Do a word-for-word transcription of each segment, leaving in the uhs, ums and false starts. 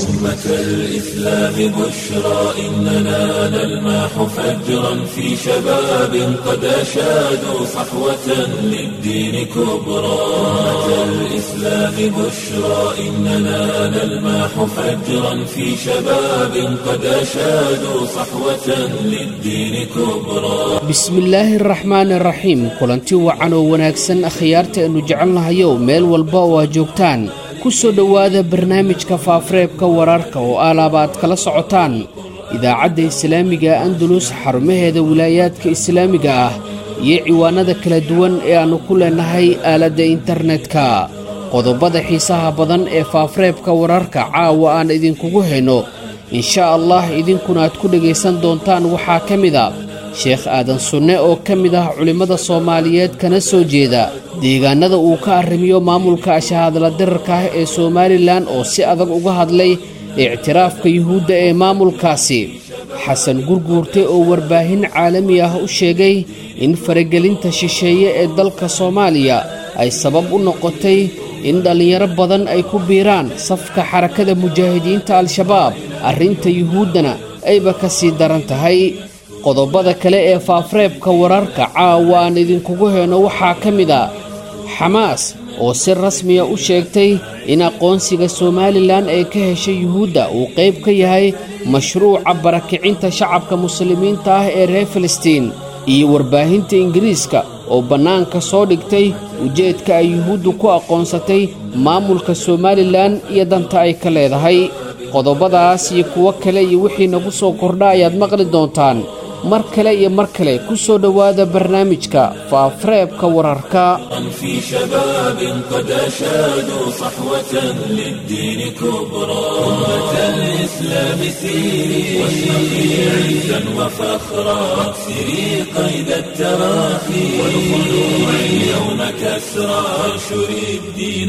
أمة الإسلام بشرى إننا نلمح فجرا في شباب قد أشادوا صحوة للدين كبرى أمة الإسلام بشرى إننا نلمح فجرا في شباب قد أشادوا صحوة للدين كبرى بسم الله الرحمن الرحيم kulanti wacan oo wanaagsan akhyaarta aanu jecelnahayo meel walba oo aad joogtaan ku soo dhawaada barnaamijka faafareebka wararka oo aalabaad kala socotaan idaacadda islaamiga Andalus xarumaheeda wilaayadka islaamiga ah iyo ciwaanada kala duwan ee aanu ku leenahay aaladda internetka qodobada xiisaha badan ee faafareebka wararka caawa aan idinkugu hayno insha Allah idinkuna aad ku dhageysan doontaan waxaa kamida sheekh aadan sunne oo kamid ah culimada Soomaaliyeed kana soo jeeda deegaanada uu ka arrimiyo maamulka ashahadla dirarka ee Soomaaliland oo si adag uga hadlay اعترافka yuhuudda ee maamulkaasi xasan gurguurte oo warbaahin caalami ah u sheegay in faragelinta shisheeye ee dalka Soomaaliya ay sabab u noqotay in dhalinyaro badan ay ku biiraan safka xarakada mujaahidiinta al-shabaab arrinta yuhuuddana ayba ka sii daran tahay qodobada kale ee faafareebka wararka caawa aan idinkugu heyno waxaa kamida xamaas oo si rasmi ah u sheegtay in aqoonsiga Soomaaliland ay ka heshay yuhuudda uu qayb ka yahay mashruuca barakicinta shacabka muslimiinta ah ee reer Filistiin iyo warbaahinta Ingiriiska oo banaanka soo dhigtay ujeedka ay yuhuuddu ku aqoonsatay maamulka Soomaaliland iyo danta ay ka leedahay qodobadaas iyo kuwa kale iyo wixii nagu soo kordha ayaad maqli doontaan mar kale iyo mar kale ku soo dhawaada barnaamijka faafareebka wararka في شباب قد أشادوا صحوة للدين كبرى أمة الإسلام سيري واشرقي عزا وفخرا واكسري قيد التراخي والخلوع اليوم كسرى وانشري الدين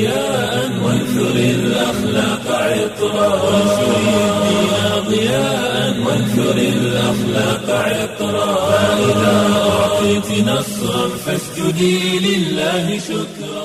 ضياء وانثري الأخلاق عطرا وانشري الدين ضياء وانثري الأخلاق عطرا فإذا أعطيت نصرا فاسجدي لله شكرا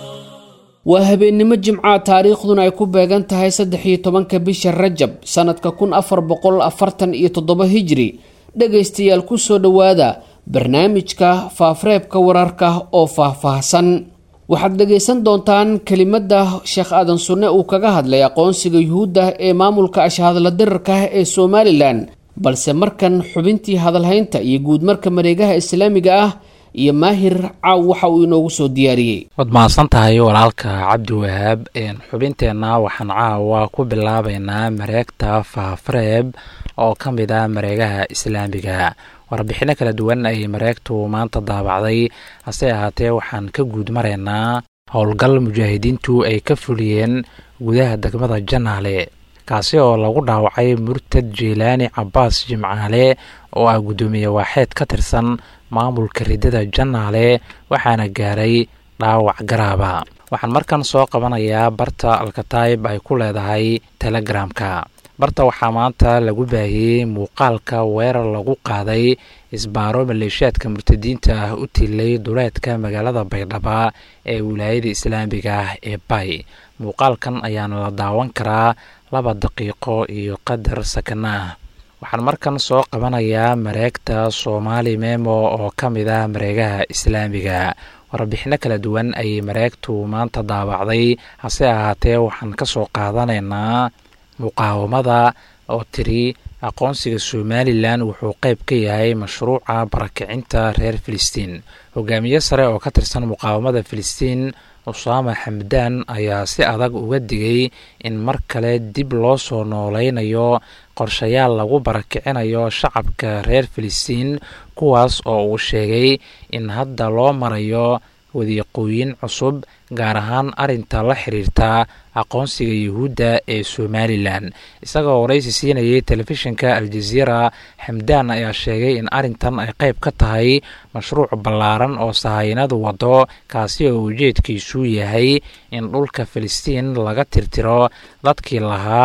waa habeenimo jimca taariikhduna ay ku beegan tahay saddex iyo tobanka bisha Rajab sanadka kun afar boqol afartan iyo toddoba hijri dhageystayaal ku soo dhawaada barnaamijka faafareebka wararka oo faahfaahsan waxaad dhageysan doontaan kelimada Sheekh Aadan Sunne uu kaga hadlay aqoonsiga yuhuudda ee maamulka ashahadla dirarka ee Soomaaliland balse markan xubintii hadalhaynta iyo guud marka mareegaha islaamiga ah iyo maahir caaw waxa uu inoogu soo diyaariyay wad maasan tahay walaalka Cabdi Wahaab een xubinteena waxaan caawa ku bilaabaynaa mareegta faafareeb oo kamid ah mareegaha islaamiga warbixino kala duwan ay mareegtu maanta daabacday hase ahaatee waxaan ka guud mareynaa howlgal mujaahidiintu ay ka fuliyeen gudaha degmada Janaale kaasi oo lagu dhaawacay murtad Jeelaani Cabbaas Jimcaale oo ah gudoomiye waaxeed ka tirsan maamulka ridada Janaale waxaana gaaray dhaawac garaaba waxaan markan soo qabanayaa barta Al-Kataib ay ku leedahay Telegramka barta waxaa maanta lagu baahiyay muuqaalka weerar lagu qaaday isbaaro maleeshiyaadka murtadiinta ah u tilay duleedka magaalada Baydhabo ee wilaayada islaamiga ah ee Bay muuqaalkan ayaana la daawan karaa laba daqiiqo iyo qadar sakana ah waxaan markan soo qabanayaa mareegta Soomaali Memo oo kamid ah mareegaha islaamiga warbixino kala duwan ay mareegtu maanta daabacday hase ahaatee waxaan ka soo qaadanaynaa muqaawamada oo tiri aqoonsiga Soomaaliland wuxuu qayb ka yahay mashruuca barakicinta reer Filistiin hogaamiye sare oo ka tirsan muqaawamada Filistiin Usaama Xamdaan ayaa si adag uga digay in mar kale dib loo soo nooleynayo qorshayaal lagu barakicinayo shacabka reer Filistiin kuwaas oo uu sheegay in hadda loo marayo wadiiqooyin cusub gaar ahaan arinta la xiriirta aqoonsiga yuhuudda ee Soomaaliland isagoo wareysi siinayay telefishinka Al Jazeera Xamdaan ayaa sheegay in arintan ay qayb ka tahay mashruuc ballaaran oo sahaynadu wado kaasi oo ujeedkiisu yahay in dhulka Filistiin laga tirtiro dadkii lahaa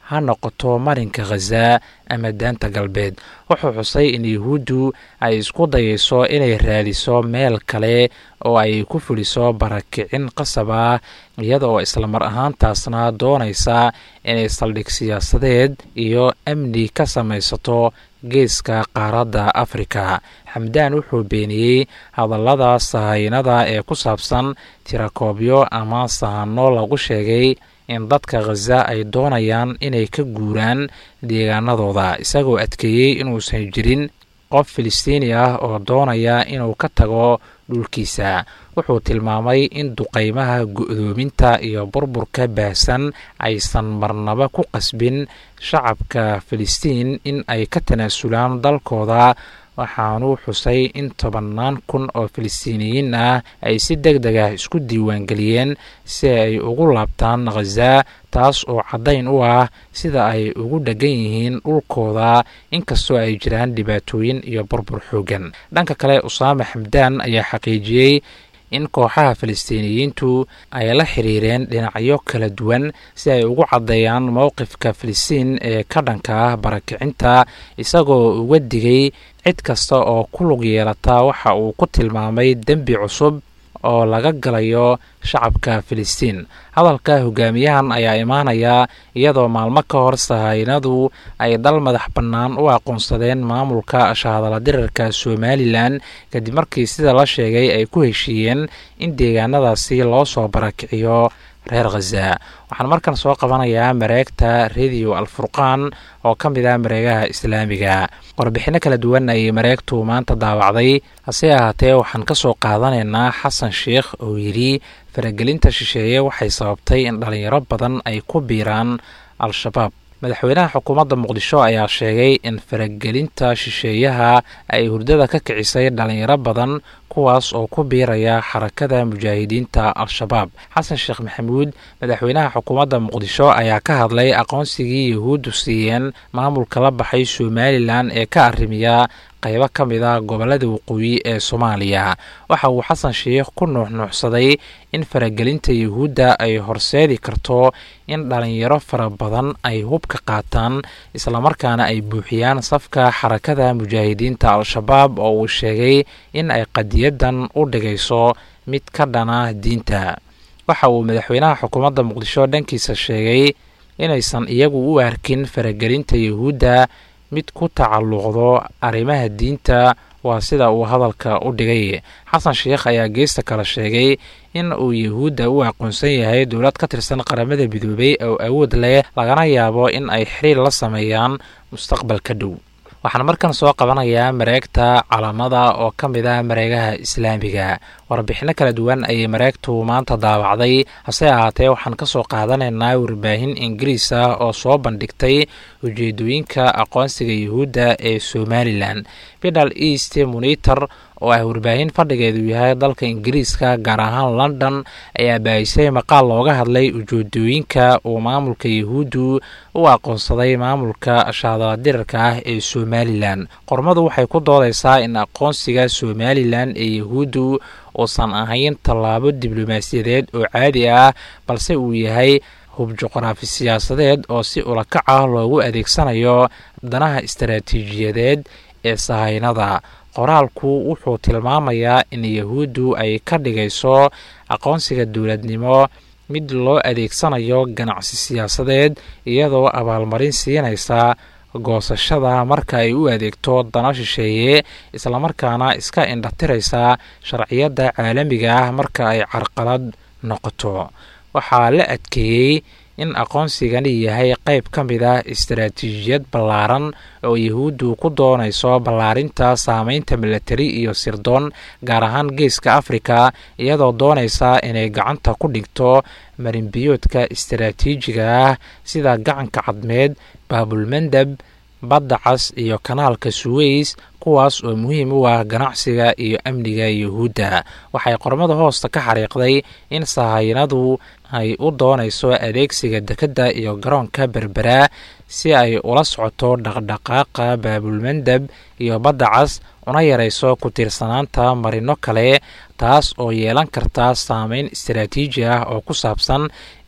ha noqoto marinka khaza ama daanta galbeed. wuxuu xusay in yuhuuddu ay isku dayayso inay raadiso meel kale oo ay ku fuliso barakicin qasab ah, iyada oo islamar ahaantaasna doonaysa inay saldhig siyaasadeed iyo amni ka samaysato geeska qaaradda afrika. xamdaan wuxuu beeniyey hadallada sahaynada ee ku saabsan tirakoobyo ama sahano lagu sheegay in dadka khaza ay doonayaan inay ka guuraan deegaanadooda, isagoo adkeeyey inuusan jirin qof filistiini ah oo doonaya inuu ka tago dhulkiisa. wuxuu tilmaamay in duqaymaha go'doominta iyo burburka baahsan aysan marnaba ku qasbin shacabka filistiin in ay ka tanaasulaan dalkooda, waxaanuu xusay in tobannaan kun oo filistiiniyiin ah ay si deg deg ah isku diiwaangeliyeen si ay ugu laabtaan khaza, taas oo caddayn u ah sida ay ugu dheggan yihiin dhulkooda inkastoo ay jiraan dhibaatooyin iyo burbur xooggan. dhanka kale usaame xamdaan ayaa xaqiijiyey in kooxaha filistiiniyiintu ay la xiriireen dhinacyo kala duwan si ay ugu caddeeyaan mowqifka filistiin ee ka dhanka ah barakicinta, isagoo uga digay cid kasta oo ku lug yeelata waxa uu ku tilmaamay dembi cusub oo laga galayo shacabka filistiin. hadalka hogaamiyahan ayaa imaanaya iyadoo maalmo ka hor sahaynadu ay dal madax bannaan u aqoonsadeen maamulka shahadala dirarka somalilan kadib markii sida la sheegay ay ku heshiiyeen in deegaanadaasi loo soo barakiciyo reer khaza. waxaan markan soo qabanayaa mareegta radio alfurqaan oo ka mid ah mareegaha islaamiga. warbixinno kala duwan ayay mareegtu maanta daawacday, hase ahaatee waxaan ka soo qaadanaynaa xasan sheikh oo yidhi faragelinta shisheeye waxay sababtay in dhallinyaro badan ay ku biiraan al-shabaab. madaxweynaha xukuumadda muqdisho ayaa sheegay in faragelinta shisheeyaha ay hurdada ka kicisay dhallinyaro badan kuwaas oo ku biiraya xarakada mujaahidiinta al-shabaab. xasan sheekh maxamuud madaxweynaha xukuumadda muqdisho ayaa ka hadlay aqoonsigii yuhuuddu siiyeen maamulka la baxay somalilan ee ka arrimiya qaybo ka mid a gobollada waqooyi ee soomaaliya. waxa uu xasan sheikh ku nuuxnuuxsaday in faragelinta yuhuudda ay horseedi karto in dhallinyaro fara badan ay hubka qaataan islamarkaana ay buuxiyaan safka xarakada mujaahidiinta al-shabaab oo uu sheegay in ay qadiyadan u dhigayso mid ka dhana diinta. waxa uu madaxweynaha xukuumadda muqdisho dhankiisa sheegay inaysan iyagu u arkin faragelinta yuhuudda mid ku tacalluqdo arrimaha diinta, waa sida uu hadalka u dhigay. xasan sheikh ayaa geesta kale sheegay in uu yuhuudda u aqoonsan yahay dowlad ka tirsan qaramada midoobay oo awood leh lagana yaabo in ay xiriir la sameeyaan mustaqbalka dhow. waxaan markan soo qabanayaa mareegta calamada oo ka mid ah mareegaha islaamiga. warbixinno kala duwan ayay mareegtu maanta daawacday, hase ahaatee waxaan ka soo qaadanaynaa warbaahin ingiriis ah oo soo bandhigtay ujeedooyinka aqoonsiga yuhuudda ee somalilan. middle east monitor oo ah warbaahin fadhigeedu yahay dalka ingiriiska gaar ahaan london ayaa baahisay maqaal looga hadlay ujeedooyinka uu maamulka yuhuuddu u aqoonsaday maamulka shahadala dirarka ah ee somalilan. qormadu waxay ku doodaysaa in aqoonsiga somalilan ee yuhuuddu uusan ahayn tallaabo diblomaasiyadeed oo caadi ah, balse uu yahay hub juqraafi siyaasadeed oo si ulakac ah loogu adeegsanayo danaha istaraatiijiyadeed ee sahaynada. qoraalku wuxuu tilmaamayaa in yuhuuddu ay ka dhigayso aqoonsiga dowladnimo mid loo adeegsanayo ganacsi siyaasadeed, iyadoo abaalmarin siinaysa goosashada marka ay u adeegto dana shisheeye, islamarkaana iska indhatiraysa sharciyadda caalamiga ah marka ay carqalad noqoto. waxaa la adkeeyey in aqoonsigani yahay qayb ka mid ah istaraatiijiyad ballaaran oo yuhuuddu ku doonayso ballaarinta saameynta milatari iyo sirdoon gaar ahaan geeska afrika, iyadoo doonaysa inay gacanta ku dhigto marinbiyoodka istaraatiijiga ah sida gacanka cadmeed, baabulmandab, badda cas iyo kanaalka suweys, kuwaas oo muhiim u ah ganacsiga iyo amniga yuhuudda. waxay qormada hoosta ka xariiqday in sahaynadu ay u doonayso adeegsiga dekedda iyo garoonka berbera si ay ula socoto dhaqdhaqaaqa baabulmandab iyo badda cas, una yarayso ku tiirsanaanta marino kale, taas oo yeelan karta saameyn istaraatiiji ah oo ku saabsan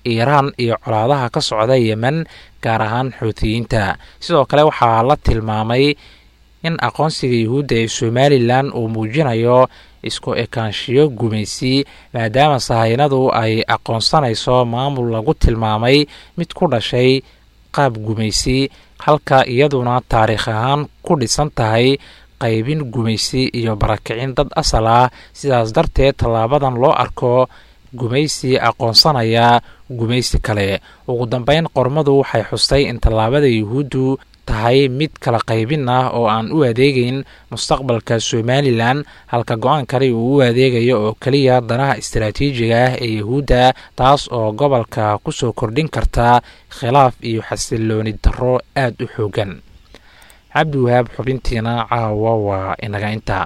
iiraan iyo colaadaha ka socda yemen gaar ahaan xuutiyiinta. sidoo kale waxaa la tilmaamay in aqoonsiga yuhuudda ee somalilan uu muujinayo isku ekaanshiyo gumaysi maadaama sahaynadu ay aqoonsanayso maamul lagu tilmaamay mid ku dhashay qaab gumaysi halka iyaduna taariikh ahaan ku dhisan tahay qaybin gumaysi iyo barakicin dad asal ah. sidaas darteed tallaabadan loo arko gumaysi aqoonsanaya gumaysi kale. ugu dambeyn qormadu waxay xustay in tallaabada yuhuuddu tahay mid kala qaybin ah oo aan u adeegayn mustaqbalka somalilan halka go-aan kale uu u adeegayo oo keliya danaha istaraatiijiga ah ee yuhuudda taas oo gobolka ku soo kordhin karta khilaaf iyo xasilooni darro aad u xoogan. cabdiwahaab xubintiina caawa waa inaga intaa.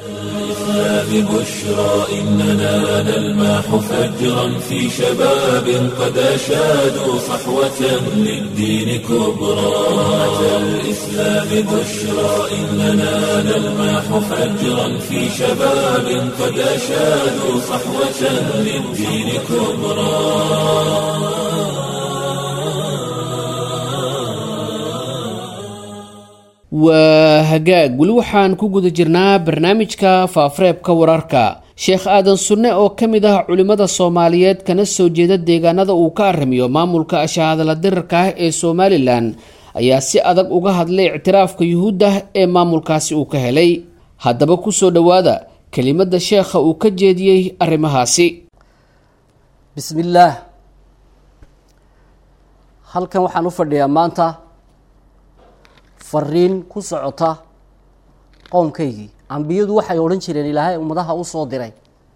ببشرى إننا نلمح فجرا في شباب قد أشادوا صحوة للدين كبرى. أتى الإسلام بشرى إننا نلمح فجرا في شباب قد أشادوا صحوة للدين كبرى. waa hagaag weli waxaan ku guda jirnaa barnaamijka faafareebka wararka. sheekh aadan sunne oo ka mid ah culimmada soomaaliyeed kana soo jeeda deegaanada uu ka arrimiyo maamulka shahaadala dirarka ah ee somalilan ayaa si adag uga hadlay ictiraafka yuhuudda ee maamulkaasi uu ka helay. haddaba ku soo dhowaada kelimada sheekha uu ka jeediyey arrimahaasi. bismillaah, halkan waxaan u fadhiyaa maanta fariin ku socota qowmkaygii. ambiyadu waxay odhan jireen ilaahay ummadaha u soo diray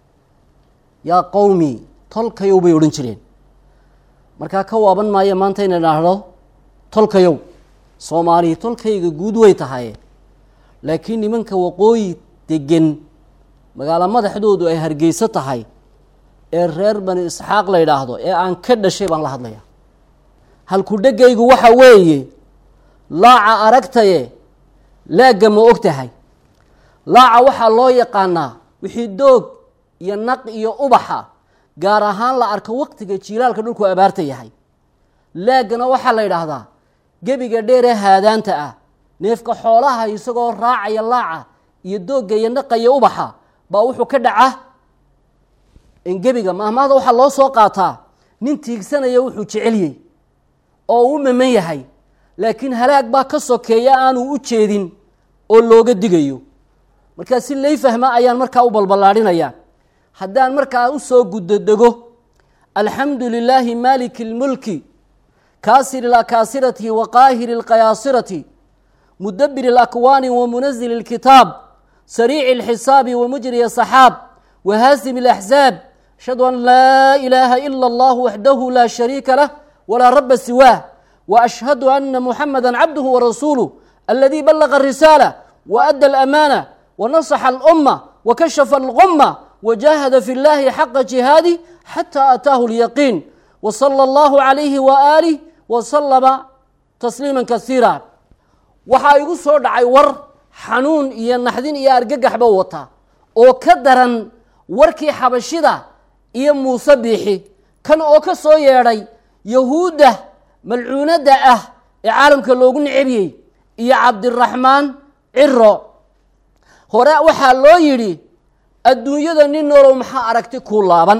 yaa qowmi tolkayow bay odhan jireen. markaa ka waaban maayo maanta inay dhahdo tolkayow. soomaaliya tolkayga guud way tahay, laakiin nimanka waqooyi degan magaalo madaxdoodu ay hargeyso tahay ee reer bani isxaaq la yidhaahdo ee aan ka dhashay baan la hadlayaa. halku dhegaygu waxa weeye laaca aragtaye laagga ma og tahay. laaca waxaa loo yaqaanaa wixii doog iyo naq iyo ubaxa gaar ahaan la arko waqtiga jiilaalka dhulku abaarta yahay. laaggana waxaa la yidhaahdaa gebiga dheer ee haadaanta ah, neefka xoolaha isagoo raacaya laaca iyo doogga iyo naqa iyo ubaxa baa wuxuu ka dhaca engebiga. mahmaada waxaa loo soo qaataa nin tiigsanaya wuxuu jecelyey oo u maman yahay, laakiin halaag baa ka sokeeya aanu u jeedin oo looga digayo. markaa si lay fahma ayaan markaa u balballaadhinaya. haddaan markaa u soo guddodego alxamdu lilaahi maaliki اlmulki kaasiri اlakaasirati wa qaahiri اlqayaasirati mudabir اlakwaani wa munazil اlkitaab sariici اlxisaabi wa mujri saxaab wa haasim اlaxzaab ashhadu an laa ilaaha ila اllah waxdahu laa shariika lah walaa raba siwaah وأشهد أن محمدا عبده ورسوله الذي بلغ الرسالة وأدى الأمانة ونصح الأمة وكشف الغمة وجاهد في الله حق جهاده حتى أتاه اليقين وصلى الله عليه وآله وسلم تسليما كثيرا. waxaa igu soo dhacay war xanuun iyo naxdin iyo argagaxba wata oo ka daran warkii xabashida iyo muuse biixi kan oo ka soo yeedhay yahuudda malcuunada ah ee caalamka loogu necebiyey iyo cabdiraxmaan ciro. hore waxaa loo yidhi adduunyada nin nolow maxaa aragti ku laaban.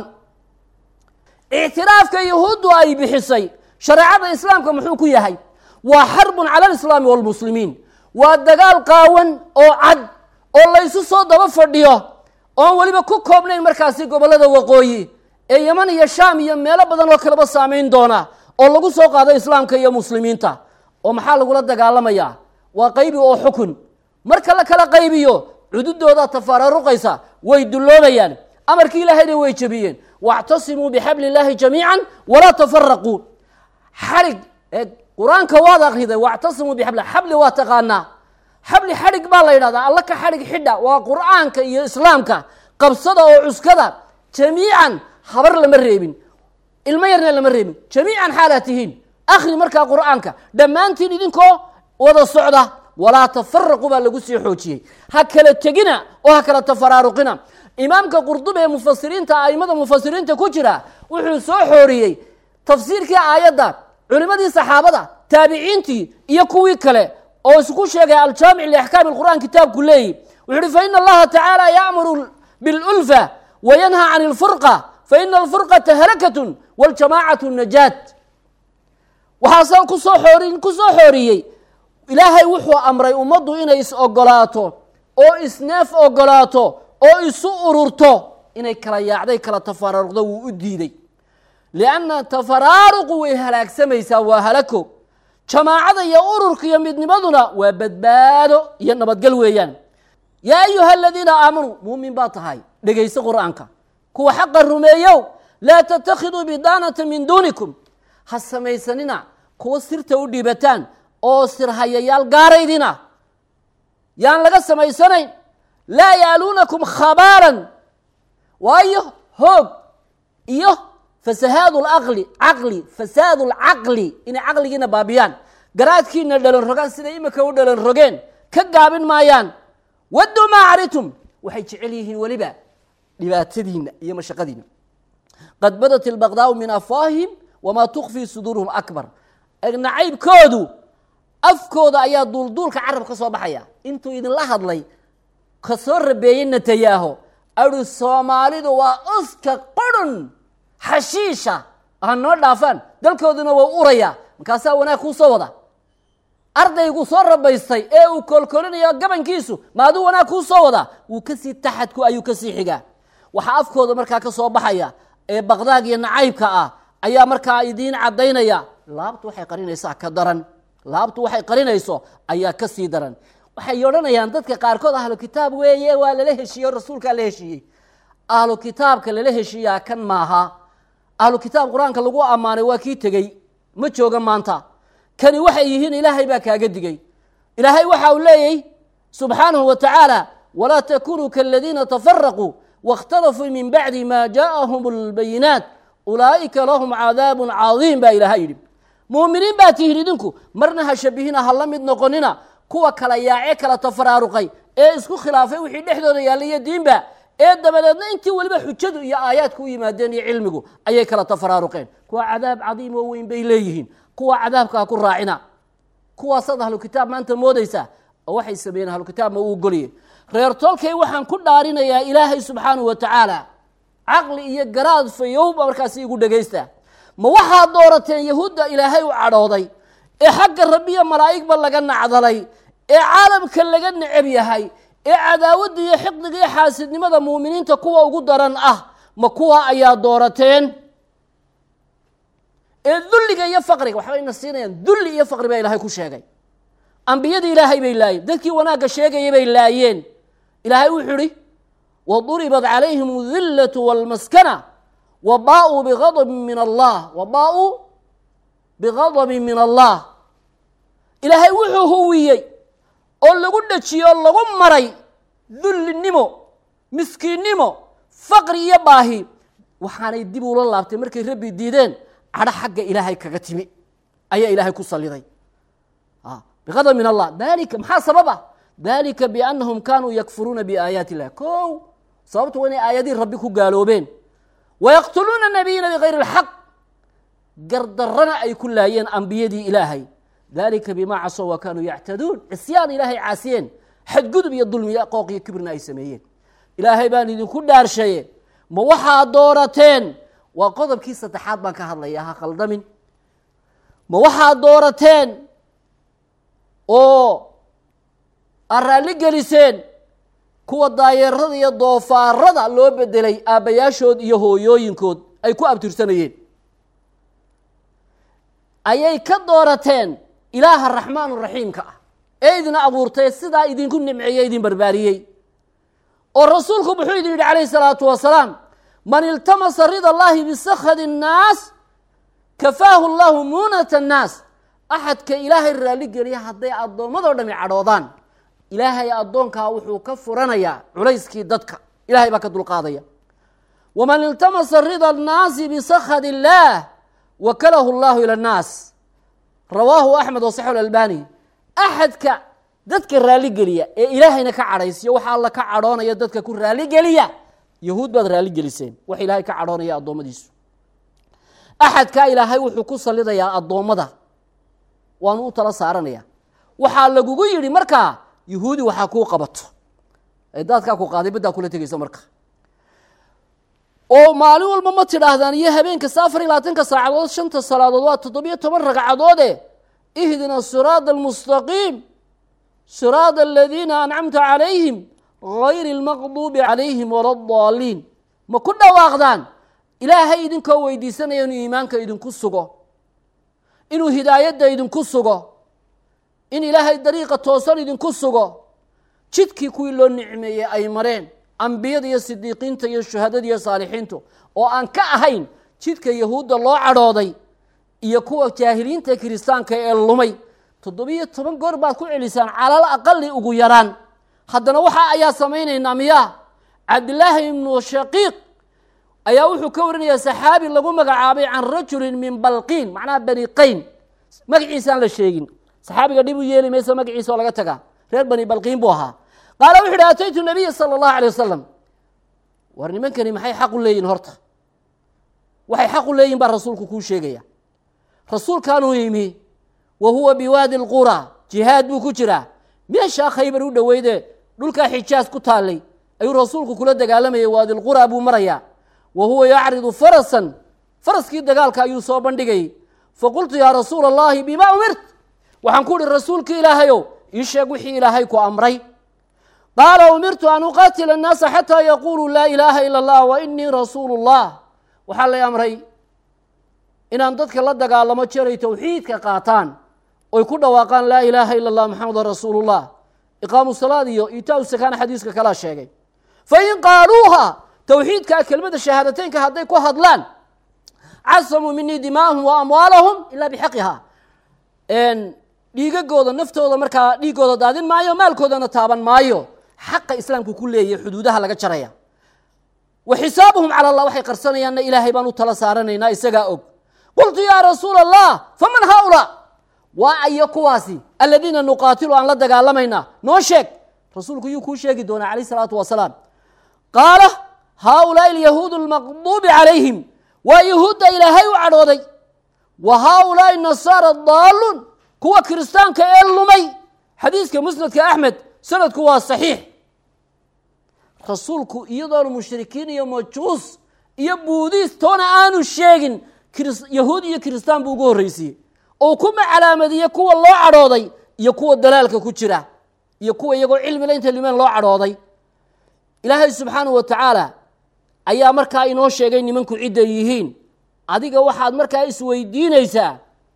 ictiraafka yahuuddu ay bixisay shareecada islaamka muxuu ku yahay? waa xarbun cala alislaami waalmuslimiin. waa dagaal qaawan oo cad oo laysu soo daba fadhiyo oon weliba ku koobnayn markaasi gobollada waqooyi ee yeman iyo shaam iyo meelo badan oo kaleba saamayn doona oo lagu soo qaado islaamka iyo muslimiinta. oo maxaa lagula dagaalamayaa? waa qaybi oo xukun. marka la kala qaybiyo cududooda tafaraaruqaysa, way dulloobayaan. amarkii ilaahayna way jabiyeen. wactasimuu bixabli illaahi jamiican walaa tafaraquu. xarig qur-aanka waad akriday, wactasimuu bixabli, xabli waa taqaanaa. xabli xadhig baa la yidhahdaa, alla ka xadhig xidha. waa qur-aanka iyo islaamka qabsada oo cuskada jamiican. habar lama reebin, ilmo yarna lama reebin. jamiican xaalaad tihiin, akhri markaa qur-aanka dhammaantiin idinkoo wada socda. walaa tafaraqu baa lagu sii xoojiyey. ha kala tegina oo ha kala tafaraaruqina. imaamka qurdubi ee mufasiriinta aimada mufasiriinta ku jira wuxuu soo xooriyey tafsiirkii aayadda culimadii saxaabada taabiciintii iyo kuwii kale oo isku sheegay aljaamic liaxkaami alqur'aan kitaabku leeyihi wuxuu uhi faina allaha tacaala ya'muru bilulfa wayanhaa can alfurqa faina alfurqata halakatun waljamaacatu najaat waxaasaan kusoo xoorin ku soo xooriyey ilaahay wuxuu amray ummaddu inay is ogolaato oo isneef ogolaato oo isu ururto inay kala yaacday kala tafaraaruqdo wuu u diiday lianna tafaraaruqu way halaagsamaysaa waa halako jamaacada iyo ururka iyo midnimaduna waa badbaado iyo nabadgel weeyaan yaa ayuha aladiina aamanuu muumin baa tahay dhegayso qur'aanka kuwa xaqa rumeeyow laa tattakhiduu bidaanata min duunikum ha samaysanina kuwa sirta u dhiibataan oo sirhayayaal gaaraydina yaan laga samaysanayn laa yaaluunakum khabaaran waayo hoog iyo fasahaadu laqli caqli fasaadu lcaqli inay caqligiina baabiyaan garaadkiina dhalan rogaan siday imika u dhalan rogeen ka gaabin maayaan wadduu maa caritum waxay jecel yihiin weliba dhibaatadiina iyo mashaqadiina qad badat ilbaqdaau min afwaahihim wamaa tukfii suduuruhum akbar nacaybkoodu afkooda ayaa duulduulka carab ka soo baxaya intuu idinla hadlay ka soo rabeeyey netanyaaho adi soomaalidu waa uska qurun xashiisha ha noo dhaafaan dalkooduna waa uraya markaasaa wanaag kuu soo wada ardaygu soo rabaystay ee uu koolkoolinayo gabankiisu ma aduu wanaag kuu soo wada wuu kasii taxadku ayuu kasii xigaa waxaa afkooda markaa ka soo baxaya ee baqdaag iyo nacaybka ah ayaa markaa idiin caddaynaya laabtu waxay qarinaysaa ka daran laabtu waxay qarinayso ayaa ka sii daran waxay odhanayaan dadka qaarkood ahlu kitaab weeye waa lala heshiiye rasuulkaa la heshiiyey ahlu kitaabka lala heshiiyaa kan maaha ahlu kitaab qur-aanka lagu ammaanay waa kii tegey ma jooga maanta kani waxay yihiin ilaahay baa kaaga digay ilaahay waxa uu leeyay subxaanahu wa tacaala walaa takunuu kaladiina tafaraquu waاkhtalafuu min bacdi ma jaaءahum اlbayinaat ulaa'ika lahum cadaabun cadiim baa ilaahay yidhi muuminiin baa tihin idinku marna ha shabihina ha la mid noqonina kuwa kala yaace kala tafaraaruqay ee isku khilaafay wixii dhexdooda yaallay iyo diinba ee dabadeedna intii weliba xujadu iyo aayaadku u yimaadeen iyo cilmigu ayay kala tafaraaruqeen kuwa cadaab cadiim oo weyn bay leeyihiin kuwa cadaabka ha ku raacina kuwaasaad ahlu kitaab maanta moodaysaa oo waxay sameeyeen ahlu kitaab ma uu goliyey reer tolkay waxaan ku dhaarinayaa ilaahay subxaanahu wa tacaala caqli iyo garaad fayowba markaasi igu dhegaysta ma waxaad doorateen yahuudda ilaahay u cadhooday ee xagga rabbiya malaa'igba laga nacdalay ee caalamka laga necab yahay ee cadaawadda iyo xiqdiga iyo xaasidnimada muuminiinta kuwa ugu daran ah ma kuwa ayaa doorateen ee dulliga iyo faqriga waxbayna siinayaan dulli iyo faqri baa ilaahay ku sheegay ambiyadii ilaahay bay laayeen dadkii wanaagga sheegayay bay laayeen ilaahay wuxuu ihi waduribat calayhim adillatu waalmaskana wabaauu bigadabin min allah wabaauu bigadabin min allah ilaahay wuxuu huwiyey oo lagu dhejiyey oo lagu maray dullinimo miskiinnimo faqri iyo baahi waxaanay dib ula laabtay markay rabbi diideen cadho xagga ilaahay kaga timi ayaa ilaahay ku saliday bigadab min allah dalika maxaa sababa dalika biannahum kaanuu yakfuruuna biaayaati illah kow sababtu waa inay aayadii rabbi ku gaaloobeen wayaqtuluuna nabiyina bigayri اlxaq gardarana ay ku laayeen ambiyadii ilaahay dalika bima casow wa kaanuu yactaduun cisyaan ilaahay caasiyeen xadgudub iyo dulmiya qooq iyo kibirna ay sameeyeen ilaahay baan idinku dhaarshaye ma waxaad doorateen waa qodobkii saddexaad baan ka hadlaya ha khaldamin ma waxaad doorateen oo aad raalli geliseen kuwa daayeerada iyo doofaarada loo bedelay aabbayaashood iyo hooyooyinkood ay ku abtirsanayeen ayay ka doorateen ilaaha raxmaan raxiimka ah ee idin abuurtay sidaa idinku nimceeyey idin barbaariyey oo rasuulku muxuu idin yidhi calayhi salaatu wasalaam man iltamasa rida allahi bisakhadi الnaas kafaahu allahu muunata الnaas axadka ilaahay raalli geliya hadday addoommadoo dhami cadhoodaan ilaahay addoonkaa wuxuu ka furanayaa culayskii dadka ilahay baa ka dulqaadaya waman iltamasa rida الnaasi bisakhadi اllaah wakalahu اllahu ilى الnaas rawaahu axmed wasaxu اlalbani axadka dadka raalli geliya ee ilaahayna ka cadhaysiyo waxa alla ka cadhoonaya dadka ku raalli geliya yahuud baad raalli geliseen wax ilaahay ka cadhoonaya addoommadiisu axadkaa ilaahay wuxuu ku sallidayaa addoommada waanu u tala saaranaya waxaa lagugu yidhi markaa yuhuudi waxaa kuu qabato ee daadkaa ku qaaday baddaa kula tegaysa marka oo maalin walba ma tidhaahdaan iyo habeen kasta afar iyo labaatanka saacadood shanta salaadood waa toddobiyo toban ragcadoode ihdina siraada almustaqiim siraada aladiina ancamta calayhim gayri almaqduubi calayhim wala addaaliin ma ku dhawaaqdaan ilaahay idinkoo weydiisanaya inuu iimaanka idinku sugo inuu hidaayadda idinku sugo in ilaahay dariiqa toosan idinku sugo jidkii kuwii loo nicmeeyey ay mareen ambiyada iyo sidiiqiinta iyo shuhadada iyo saalixiintu oo aan ka ahayn jidka yahuudda loo cadhooday iyo kuwa jaahiliinta kiristaanka ee lumay toddobiyo toban goor baad ku celisaan calal aqali ugu yaraan haddana waxa ayaa samaynaynaa miyaa cabdillaahi ibnu shaqiiq ayaa wuxuu ka warinayaa saxaabi lagu magacaabay can rajulin min balqiin macnaha bani qayn magaciisaan la sheegin saxaabiga dhib u yeeli maysa magaciisa oo laga tagaa reer bani balqiin buu ahaa qaala wuxu uhi ataytu nabiya sala allahu alay wasalam war nimankani maxay xaq u leeyihin horta waxay xaq u leeyihin baa rasuulku kuu sheegaya rasuulkaanuu yimi wa huwa biwaadi alqura jihaad buu ku jiraa meeshaa khaybar u dhoweyde dhulkaa xijaas ku taallay ayuu rasuulku kula dagaalamayay waadi lqura buu marayaa wa huwa yacridu farasan faraskii dagaalka ayuu soo bandhigayay faqultu yaa rasuula allahi bima umirt waxaan ku uhi rasuulki ilaahayow ii sheeg wixii ilaahay ku amray qaala umirtu an uqaatila annaasa xataa yaquuluu laa ilaaha ila allah wa inii rasuulu llah waxaa lay amray inaan dadka la dagaalamo jeray towxiidka qaataan oy ku dhawaaqaan laa ilaaha ila allah maxamedan rasuulullah iqaamu salaad iyo itaa u sakaana xadiiska kalaa sheegay fain qaaluuha towxiidkaa kelmada shahaadateynka hadday ku hadlaan casamuu minii dimaahum wa amwaalahum ilaa bixaqiha dhiigagooda naftooda markaa dhiigooda daadin maayo maalkoodana taaban maayo xaqa islaamku ku leeyahy xuduudaha laga jaraya wa xisaabuhum cala allah waxay qarsanayaanna ilaahay baan u tala saaranaynaa isagaa og qultu yaa rasuula allah faman haaulaa waa ayo kuwaasi aladiina nuqaatilu aan la dagaalamayna noo sheeg rasuulku yuu kuu sheegi doonaa calayh salaatu wasalaam qaala haaulaai alyahuudu almaqduubi calayhim waa yahuudda ilaahay u cadhooday wa haaulaai nasaara daalluun kuwa kiristaanka ee lumay xadiiska musnadka axmed sanadku waa saxiix rasuulku iyadoonu mushrikiin iyo majuus iyo buudiis toona aanu sheegin yahuud iyo kiristaan buu ugu horreysiiyey oo kuma calaamadiyey kuwa loo cadhooday iyo kuwa dalaalka ku jira iyo kuwa iyagoo cilmila inta limeen loo cadhooday ilaahay subxaanahu wa tacaala ayaa markaa inoo sheegay nimanku cidday yihiin adiga waxaad markaa isweydiinaysaa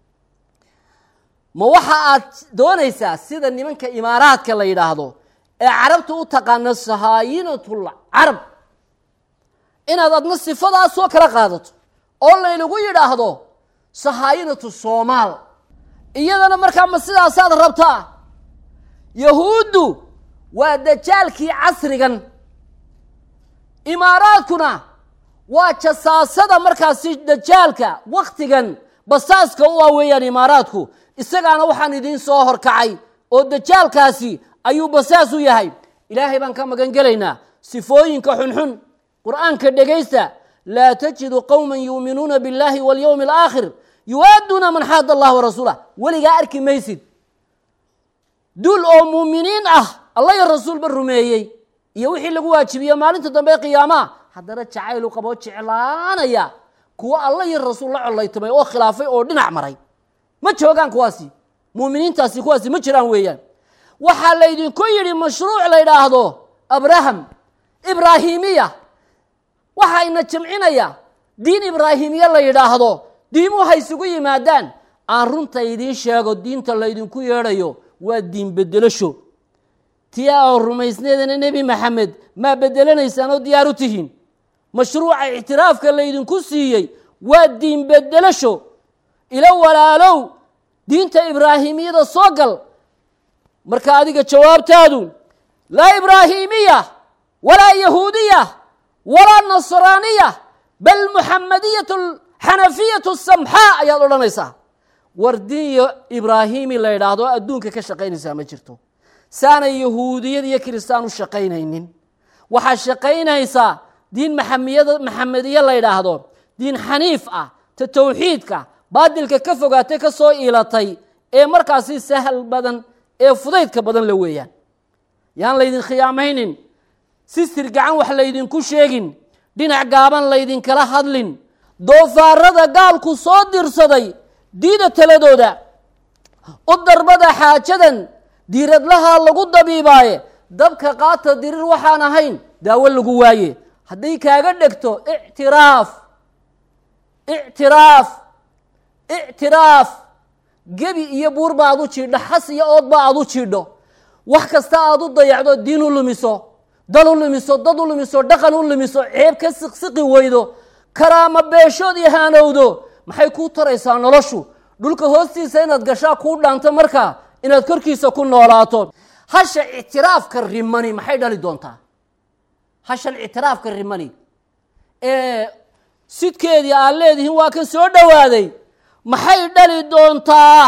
ma waxa aad doonaysaa sida nimanka imaaraadka la yidhaahdo ee carabta u taqaano sahaayinatul carab inaad adna sifadaas soo kala qaadato oo laynagu yidhaahdo sahaayinatu soomaal iyadana markaa ma sidaasaad rabtaa yahuuddu waa dajaalkii casrigan imaaraadkuna waa jasaasada markaasi dajaalka waktigan basaaska u ah weeyaan imaaraadku isagaana waxaan idiin soo horkacay oo dajaalkaasi ayuu basaas u yahay ilaahay baan ka magan gelaynaa sifooyinka xunxun qur'aanka dhegaysta laa tajidu qowma yuuminuuna biاllahi walyowmi alaakhir yuwaaduuna man xaada allah warasuulah weligaa arki maysid dul oo muuminiin ah alla iyo rasuulba rumeeyey iyo wixii lagu waajibiye maalinta dambe qiyaamaha haddana jacaylu qaboo jeclaanaya kuwa alla iyo rasuul la collaytamay oo khilaafay oo dhinac maray ma joogaan kuwaasi muuminiintaasi kuwaasi ma jiraan weeyaan waxaa laydinku yidhi mashruuc la yidhaahdo abraham ibraahimiya waxayna jamcinaya diin ibraahimiya la yidhaahdo diimuhu ha isugu yimaadaan aan runta idiin sheego diinta laydinku yeedhayo waa diin bedelasho tii oo rumaysneedana nebi maxamed maa bedelanaysaan oo diyaar u tihiin mashruuca ictiraafka laydinku siiyey waa diin bedelasho ila walaalow diinta ibraahimiyada soo gal marka adiga jawaabtaadu laa ibraahimiya walaa yahuudiya walaa nasraaniya bal muxamadiyatu xanafiyatu samxaa ayaad odhanaysaa war diin ibraahimi la yidhaahdo adduunka ka shaqaynaysaa ma jirto saanay yahuudiyad iyo kiristaan u shaqaynaynin waxaa shaqaynaysaa diin maxamiyada maxamediye la yidhaahdo diin xaniif ah ta tawxiidka baadilka ka fogaatay ka soo iilatay ee markaasi sahal badan ee fudaydka badan la weeyaan. yaan laydin khiyaamaynin, si sir gacan wax laydinku sheegin, dhinac gaaban laydinkala hadlin. doofaarada gaalku soo dirsaday diida taladooda, u darbada xaajadan diiradlahaa lagu dabiibaaye, dabka qaata dirir waxaan ahayn daawo lagu waaye. hadday kaaga dhegto ictiraaf ictiraaf ictiraaf gebi iyo buurba aad u jiidho, xas iyo oodba aad u jiidho, wax kasta aad u dayacdo, diin u lumiso, dal u lumiso, dad u lumiso, dhaqan u lumiso, ceeb ka siqsiqi weydo, karaama beeshood iyo haanowdo, maxay kuu taraysaa noloshu? dhulka hoostiisa inaad gashaa kuu dhaanto markaa inaad korkiisa ku noolaato. hasha ictiraafka rimani maxay dhali doontaa? hashan ictiraafka rimani ee sidkeedii aad leedihiin waa kan soo dhowaaday, maxay dhali doontaa?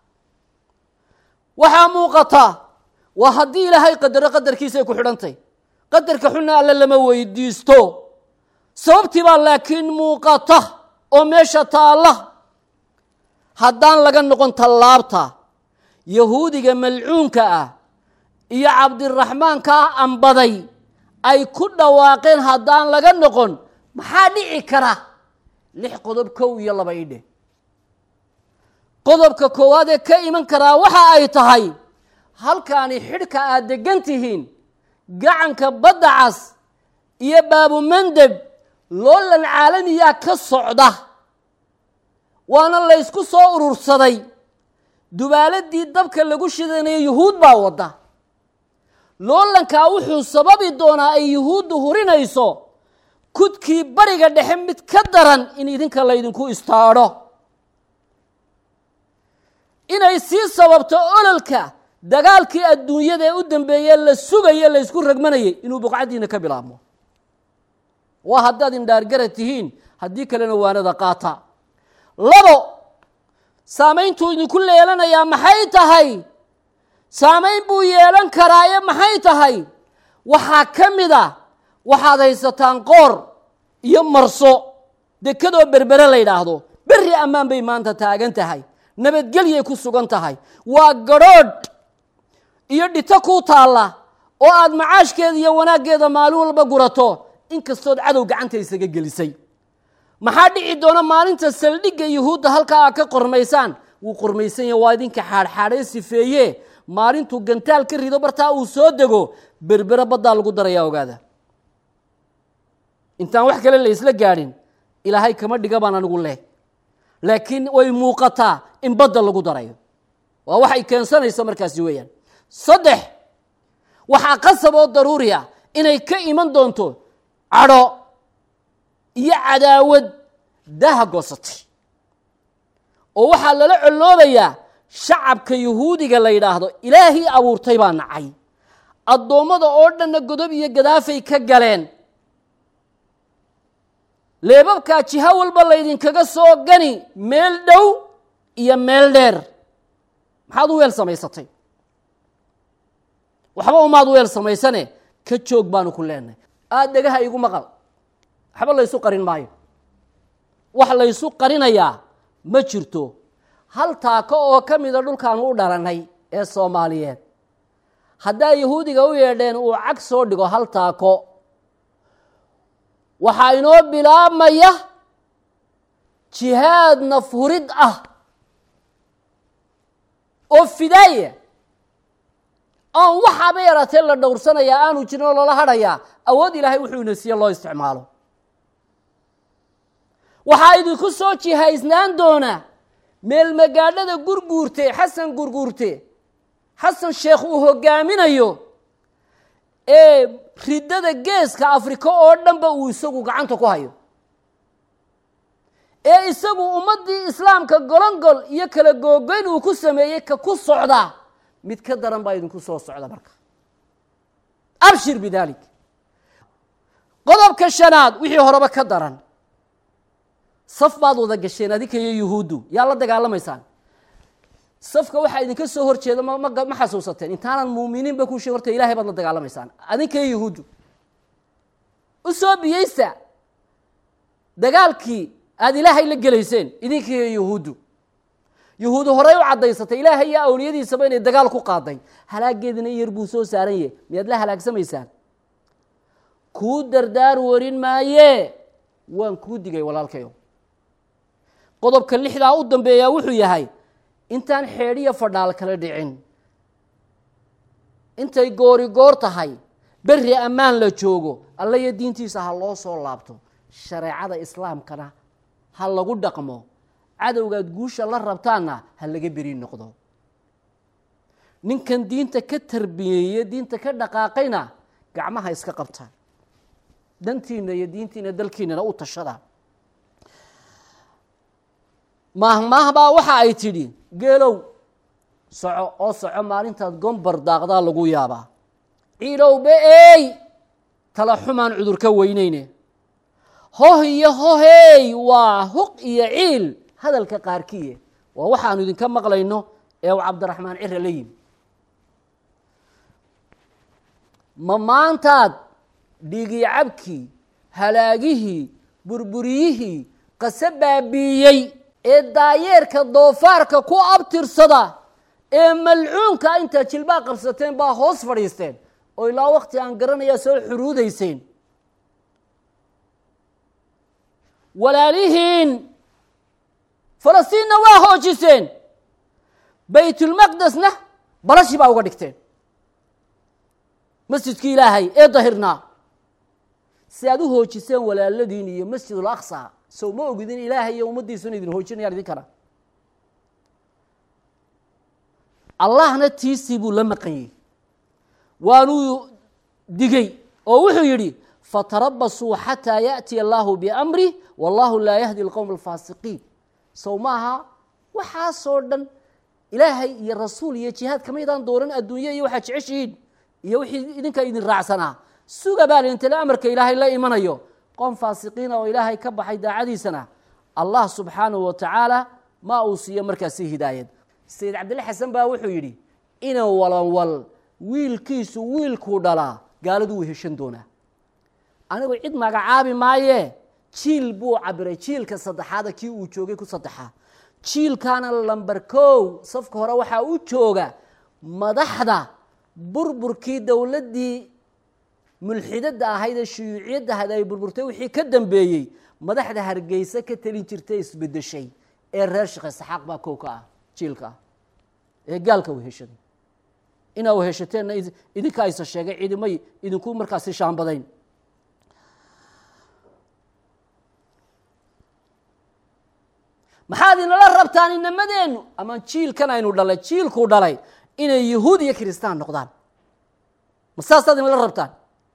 waxaa muuqata waa haddii ilaahay qadaro qadarkiisay ku xidhantay. qadarka xunna alle lama weydiisto. sababtii baa laakiin muuqata oo meesha taalla. haddaan laga noqon tallaabta yahuudiga malcuunka ah iyo cabdiraxmaankaa ambaday ay ku dhawaaqeen, haddaan laga noqon maxaa dhici kara? lix qodob kow iyo laba idhe. qodobka koowaad ee ka iman karaa waxa ay tahay, halkaani xidhka aad degan tihiin gacanka badda cas iyo baabumandeb loolan caalamiyaa ka socda, waana laysku soo urursaday. dubaaladii dabka lagu shidanaya yuhuud baa wadda. loolankaa wuxuu sababi doonaa ay yuhuuddu hurinayso kudkii bariga dhexe mid ka daran in idinka laydinku istaadho, inay sii sababto ololka dagaalkii adduunyada ee u dambeeye la sugaye laysku ragmanayay inuu buqcaddiina ka bilaabmo. waa haddaad indhaargara tihiin, haddii kalena waanada qaata. labo, saamayntuu idinku leelanayaa maxay tahay? saamayn buu yeelan karaaye maxay tahay? waxaa ka mid a waxaad haysataan qoor iyo marso dekadoo berbere la yidhaahdo. berri ammaan bay maanta taagan tahay, nabadgelyay ku sugan tahay. waa gadrhoodh iyo dhito kuu taalla oo aad macaashkeeda iyo wanaaggeeda maalin walba gurato, inkastood cadow gacanta isaga gelisay. maxaa dhici doona maalinta saldhigga yuhuudda halkaa aad ka qormaysaan? wuu qormaysan yahe, waa idinka xaadxaadhee sifeeye. maalintuu gantaal ka rido bartaa uu soo dego, berbere baddaa lagu darayaa, ogaada. intaan wax kale la isla gaadhin ilaahay kama dhiga baan anigu leh, laakiin way muuqataa in badda lagu darayo. waa waxay keensanayso markaasi weeyaan. saddex, waxaa qasab oo daruuri ah inay ka iman doonto cadho iyo cadaawad daha goosatay, oo waxaa lala coloobayaa shacabka yuhuudiga la yidhaahdo. ilaahii abuurtay baa nacay, addoommada oo dhanna godob iyo gadaafay ka galeen. leebabkaa jiha walba laydinkaga soo gani, meel dhow iyo meel dheer. maxaad u weel samaysatay? waxba umaad weel samaysane, ka joog baanu ku leenahay. aada dhagaha igu maqal, waxba laysu qarin maayo. wax laysu qarinayaa ma jirto. hal taako oo ka mida dhulkaanu u dhalanay ee soomaaliyeed, haddaa yahuudiga u yeedheen uu cag soo dhigo hal taako, waxaa inoo bilaabmaya jihaad nafhurid ah oo fidaaya, aan waxaaba yaraatee la dhowrsanayaa aanu jirin oo loola hadhayaa. awood ilaahay wuxuu ina siiye loo isticmaalo. waxaa idinku soo jihaysnaan doona meel magaadhada gurguurte, xasan gurguurte, xasan sheekh uu hogaaminayo, ee ridada geeska afrika oo dhanba uu isagu gacanta ku hayo, ee isagu ummaddii islaamka golongol iyo kala googoyn uu ku sameeyey ka ku socda, mid ka daran baa idinku soo socda. marka abshir bidaalik. qodobka shanaad, wixii horeba ka daran, saf baad wada gasheen adinka iyo yuhuuddu, yaa la dagaalamaysaan. safka waxaa idinka soo hor jeeda ma ma xasuusateen? intaanan muuminiinba ku sheeg horta ilaahay baad la dagaalamaysaan, adinka iyo yuhuuddu. u soo biyeysta dagaalkii aada ilaahay la gelayseen idinkiiyo yuhuuddu yuhuudu horey u caddaysatay ilaahay iyo awliyadiisaba inay dagaal ku qaaday halaageedina yar buu soo saaran yahay miyaad la halaagsamaysaan kuu dardaar warin maayee waan kuu digay walaalkayo qodobka lixdaa u dambeeyaa wuxuu yahay intaan xeedhiya fadhaal kala dhicin intay goori goor tahay berri ammaan la joogo alla iyo diintiisa ha loo soo laabto shareecada islaamkana ha lagu dhaqmo cadowgaad guusha la rabtaanna ha laga beri noqdo ninkan diinta ka tarbiyeeye diinta ka dhaqaaqayna gacmaha iska qabta dantiina iyo diintiina dalkiinana u tashada maahmaahbaa waxa ay tidhi geelow soco oo soco maalintaad gombar daaqdaa lagu yaabaa ciilowba ey tala xumaan cudur ka weyneyne hoh iyo hohey waa huq iyo ciil hadalka qaarkiye waa waxaanu idinka maqlayno ee uu cabdiraxmaan cire la yimi ma maantaad dhigii cabkii halaagihii burburiyihii qase baabiiyey ee daayeerka doofaarka ku abtirsada ee malcuunka intaad jilbaa qabsateen baa hoos fadhiisteen oo ilaa wakti aan garanayaa soo xuruudayseen walaalihiin falastiinna waa hoojiseen baytulmaqdesna balashi baa uga dhigteen masjidkii ilaahay ee dahirnaa si aad u hoojiseen walaaladiin iyo masjidul aqsa sow ma ogidin ilaahay iyo ummaddiisuna idin hoojinayaan idin kara allahna tiisii buu la maqanyey waanuu digay oo wuxuu yidhi fatarabasuu xataa yaأtiya allaahu biamri wallahu laa yahdi alqowm alfaasiqiin sow maaha waxaasoo dhan ilaahay iyo rasuul iyo jihaad kamaydaan dooran adduunye iyo waxaad jeceshihiin iyo wixii idinka idin raacsanaa suga baan intale amarka ilaahay la imanayo qoom faasiqiina oo ilaahay ka baxay daacadiisana allah subxaanahu wa tacaala ma uu siiyo markaasi hidaayad sayid cabdille xasan baa wuxuu yidhi ina walanwal wiilkiisu wiilkuu dhalaa gaaladu wuu heshan doonaa anigu cid magacaabi maayee jiil buu cabiray jiilka saddexaada kii uu joogay ku saddexaa jiilkaana lamber kow safka hore waxaa u jooga madaxda burburkii dowladdii mulxidada ahayd ee shuyuuciyadda ahayd ay burburtay wixii ka dambeeyey madaxda hargeysa ka telin jirtay isbedeshay ee reer sheekh isxaaq baa kow ka ah jiilka ah ee gaalka u heshaday inaa u heshateenna idinka aysa sheegay ciidamay idinku markaasi shaambadayn maxaad inala rabtaan inamadeennu ama jiilkan aynu dhalay jiilkuu dhalay inay yahuud iyo kiristaan noqdaan ma saasaad inala rabtaan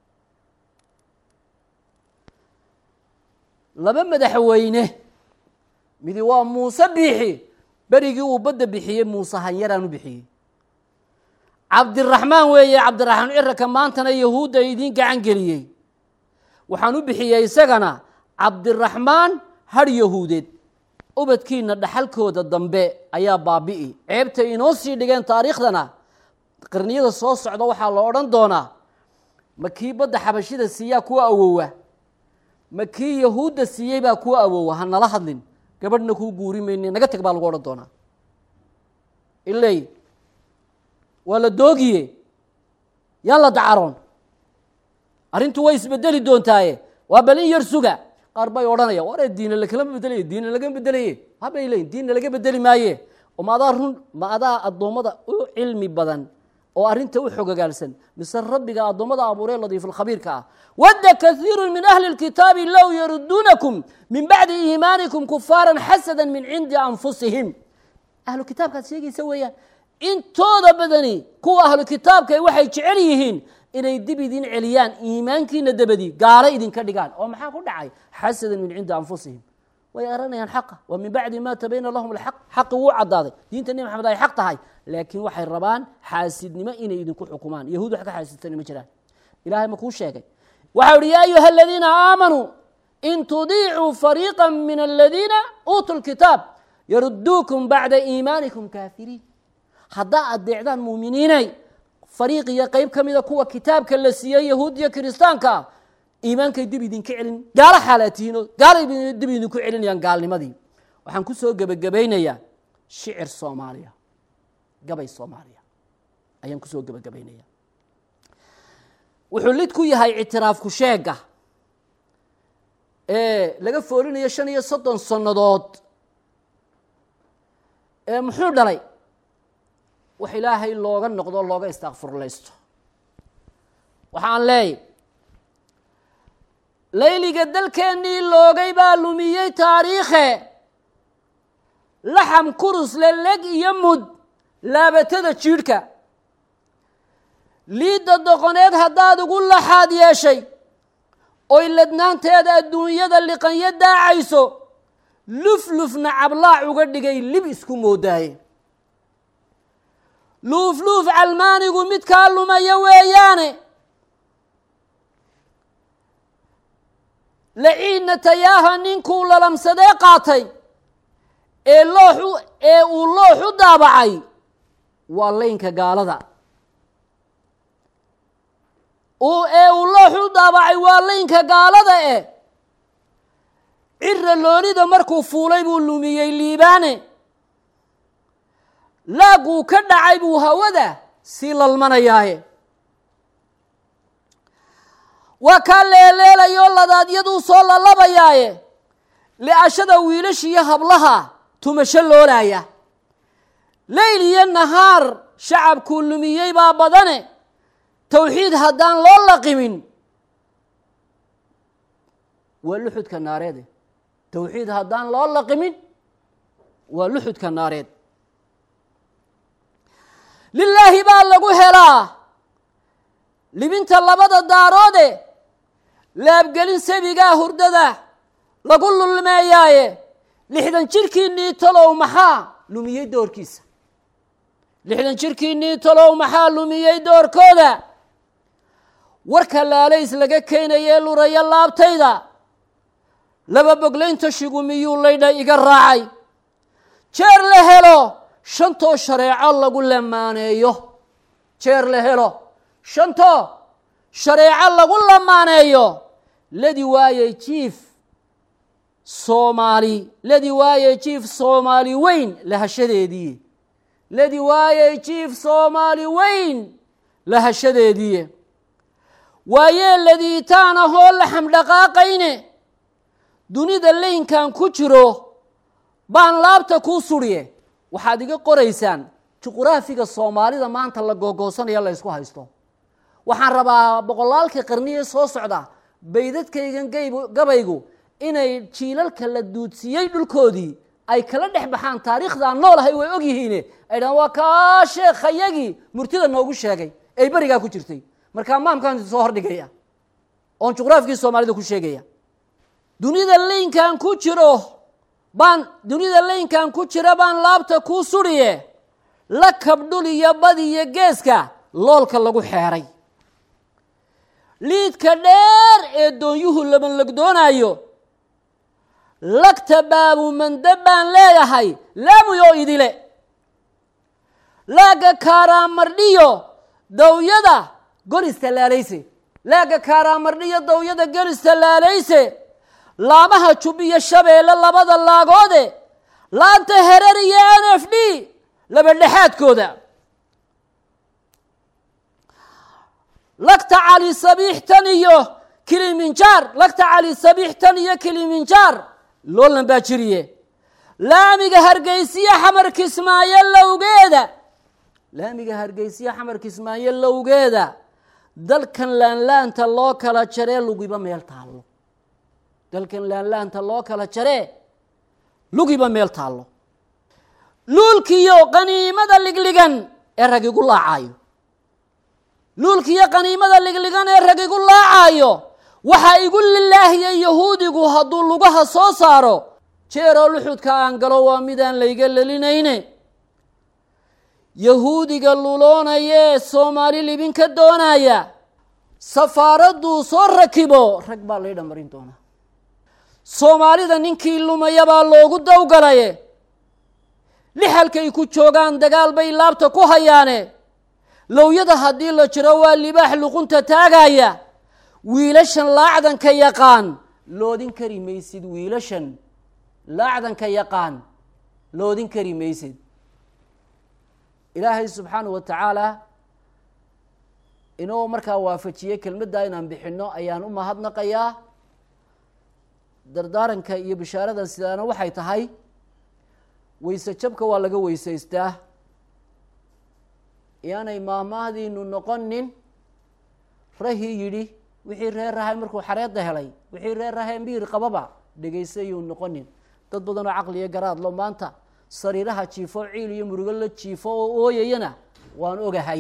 laba madaxweyne midi waa muuse biixi berigii uu badda bixiyey muuse hanyaraan u bixiyey cabdiraxmaan weeye cabdiraxmaan ciraka maantana yahuudda idiin gacan geliyey waxaan u bixiyey isagana cabdiraxmaan har yahuudeed ubadkiina dhaxalkooda dambe ayaa baabi'i ceebtay inoo sii dhigeen taariikhdana qarniyada soo socda waxaa la odhan doonaa ma kii badda xabashida siiyaa kuwa awowa ma kii yahuudda siiyey baa kuwa awowa ha nala hadlin gabadhna kuu guuri mayne naga teg baa lagu odhan doonaa iley waa la doogiye yaan la dacaroon arrintu way isbedeli doontaaye waa bal in yar suga qaar bay odhanaya waree diina lakalama bedelaye diina lagama bedelaye habay leeyiin diinna laga bedeli maaye oo ma adaa run ma adaa addoommada u cilmi badan oo arrinta u xogogaalsan mise rabbiga addoommada abuuree ladiifulkhabiirka ah wadda kaiiru min ahli اlkitaabi low yaruduunakum min bacdi iimaanikum kufaaran xasada min cindi anfusihim ahlu kitaabkaad sheegaysa weeyaan intooda badani kuwa ahlu kitaabka waxay jecel yihiin inay dib idin celiyaan iimaankiina dabadii gaalo idinka dhigaan oo maxaa ku dhacay xasada min cindi anfusihim way aranayaan xaqa wa min bacdi ma tabayna lahum alxaq xaqi wuu caddaaday diinta nebi maxamed ay xaq tahay laakiin waxay rabaan xaasidnimo inay idinku xukumaan yahuud wax ka xaasidtani ma jiraan ilaahay ma kuu sheegay waxau ihi yaa ayuha aladiina aamanuu in tudiicuu fariiqa min aladiina uutuu lkitaab yaruduukum bacda iimaanikum kaafiriin haddaa adeecdaan muuminiinay fariiq iyo qeyb ka mida kuwa kitaabka la siiyey yahuud iyo kiristaanka iimaankay dib idinka celin gaalo xaalaatihiino gaalay dib idinku celinayaan gaalnimadii waxaan ku soo gebagabaynayaa shicir soomaaliya gabay soomaaliya ayaan ku soo gebagabaynayaa wuxuu lid ku yahay ictiraafku sheega ee laga foolinayo shan iyo soddon sannadood ee muxuu dhalay wax ilaahay looga noqdo looga istaaqfurlaysto waxaan leeyahay layliga dalkeennii loogay baa lumiyey taariikhe laxam kurus leleg iyo mud laabatada jiidhka liidda doqoneed haddaad ugu laxaad yeeshay oy ladnaanteeda adduunyada liqanyo daacayso luf lufna cablaac uga dhigay lib isku moodaaye luuf luuf calmaanigu midkaa lumaya weeyaane laciidna tayaaha ninkuu lalamsadee qaatay ee looxu ee uu looxu daabacay waa laynka gaalada ee uu looxu daabacay waa laynka gaalada eh cira loonida markuu fuulay buu lumiyey liibaane laaguu ka dhacay buu hawada sii lalmanayaaye waa kaa leeleelayoo ladaadyaduu soo lalabayaaye li'ashada wiilashiiyo hablaha tumasho loolaaya leyl iyo nahaar shacabkuu lumiyey baa badane tawxiid haddaan loo laqimin waa luxudka naareede tawxiid haddaan loo laqimin waa luxudka naareed lilaahi baa lagu helaa libinta labada daaroode laabgelin sabigaa hurdada lagu lulmeeyaaye lixdan jirkiinnii talow maxaa lumiyey doorkiisa lixdan jirkiinnii talow maxaa lumiyey doorkooda warka laalays laga keenayee luraya laabtayda laba boglaynta shigu miyuu laydha iga raacay jeer la helo shantoo shareeco lagu lamaaneeyo jeer la helo shantoo shareeco lagu lamaaneeyo ladi waayey jiif soomaali ladi waayey jiif soomaali weyn lahashadeedii ladi waayey jiif soomaali weyn lahashadeedii waayee ladiitaan ahoo laxam dhaqaaqayne dunida laynkan ku jiro baan laabta kuu suriye waxaad iga qoraysaan juquraafiga soomaalida maanta la googoosanaya la ysku haysto waxaan rabaa boqolaalkii qarniye soo socda baydadkaygan gabaygu inay jiilalka la duudsiiyey dhulkoodii ay kala dhex baxaan taariikhdaa noolahay way og yihiine ay dhahaan waa kaa sheekhayagii murtida noogu sheegay ay berigaa ku jirtay markaa maamkaan soo hordhigaya oon juqraafkii soomaalida ku sheegaya dunida laynkan ku jiro baan dunida laynkan ku jira baan laabta kuu suriye la kabdhul iyo bad iyo geeska loolka lagu xeeray liidka dheer ee doonyuhu labanlagdoonaayo lagta baabu mandab baan leeyahay laamuyoo idile laaga kaaraamardhiyo dawyada gorista laalayse laaga kaaraamardhiyo dawyada gorista laalayse laamaha jub iyo shabeelle labada laagoode laanta herer iyo n f d laba dhexaadkooda lagta cali sabiixtan iyo kiliminjaar lagta cali sabiixtan iyo kiliminjaar loolan baa jiriye laamiga hargeysiya xamar kismaayo lowgeeda laamiga hargeysiya xamar kismaayo lowgeeda dalkan laanlaanta loo kala jaree lugiba meel taallo dalkan laanlaanta loo kala jaree lugiba meel taallo luulkiyo qaniimada ligligan ee rag igu laacaayo luulkiyo qaniimada ligligan ee rag igu laacaayo waxaa igu lilaahiyey yahuudigu hadduu lugaha soo saaro jeeroo luxudka aan galo waa midaan layga lelinayne yahuudiga luloonayee soomaali libin ka doonaya safaaradduu soo rakibo rag baa laydha marin doonaa soomaalida ninkii lumaya baa loogu dawgalaye lixalkay ku joogaan dagaal bay laabta ku hayaane lowyada haddii la jiro waa libaax luqunta taagaya wiilashan laacdanka yaqaan loodin kari maysid wiilashan laacdanka yaqaan loodin kari maysid ilaahay subxaanahu wa tacaala inuu markaa waafajiyey kelmaddaa inaan bixinno ayaan u mahadnaqayaa dardaaranka iyo bishaaradan sidaana waxay tahay weyse jabka waa laga weysaystaa yaanay maahmaahdiinu noqonin rahii yidhi wixii reer rahay markuu xareedda helay wixii reer rahay mbiir qababa dhegaysayuu noqonin dad badanoo caqliyo garaadlo maanta sariiraha jiifo ciil iyo murugo la jiifo oo ooyayana waan ogahay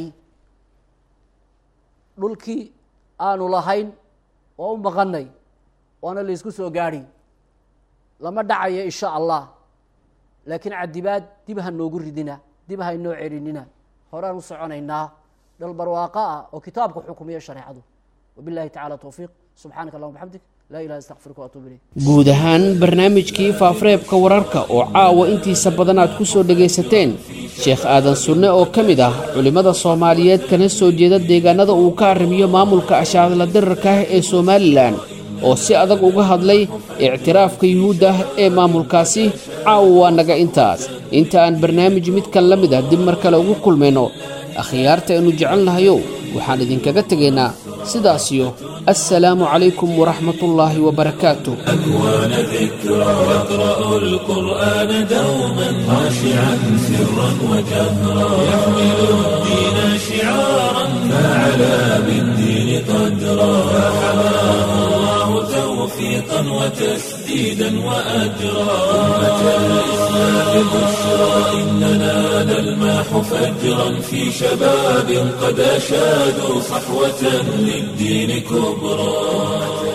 dhulkii aanu lahayn oo u maqanay waana laysku soo gaadhi lama dhacayo insha allah laakiin cadibaad dib ha noogu ridina dib ha inoo celinina horaan u soconaynaa dhal barwaaqo ah oo kitaabku xukumiyo shareecadu wabillahi tacala towfiiq subxaanaka allahuma bxamdik laa ilaha astaqfiruka waatuubu ilayk guud ahaan barnaamijkii faafareebka wararka oo caawa intiisa badan aad ku soo dhegaysateen sheekh aadan sunne oo ka mid ah culimmada soomaaliyeed kana soo jeeda deegaanada uu ka arrimiyo maamulka ashaadla dirarka ah ee somalilan oo si adag uga hadlay ictiraafka yuhuudda ah ee maamulkaasi caawa waa naga intaas inta aan barnaamij midkan la mid ah dib mar kale ugu kulmayno akhyaarta aynu jecel nahayow waxaan idinkaga tegaynaa sidaasiyo assalaamu calaykum waraxmatullaahi wabarakaatuh أكوان ذكرى يقرأ القرآن دوما خاشعا سرا وجهرا يحمل الدين شعارا فعلى بالدين قدرا فحماه الله توفيقا وتسديدا وأجرا أمة الإسلام بشرى إننا نلمح فجرا في شباب قد أشادوا صحوة للدين كبرى.